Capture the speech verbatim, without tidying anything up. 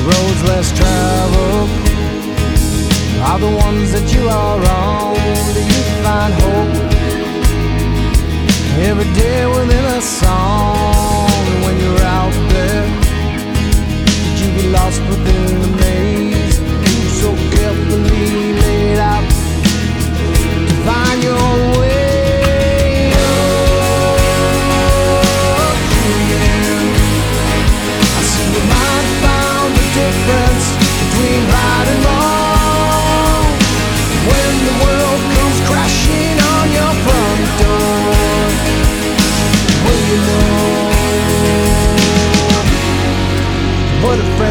roads less traveled are the ones that you are on. Do you find hope every day within a song? When you're out there, could you be lost within the maze you so carefully laid out to find your way? Between right and wrong, when the world comes crashing on your front door, will you know what a friend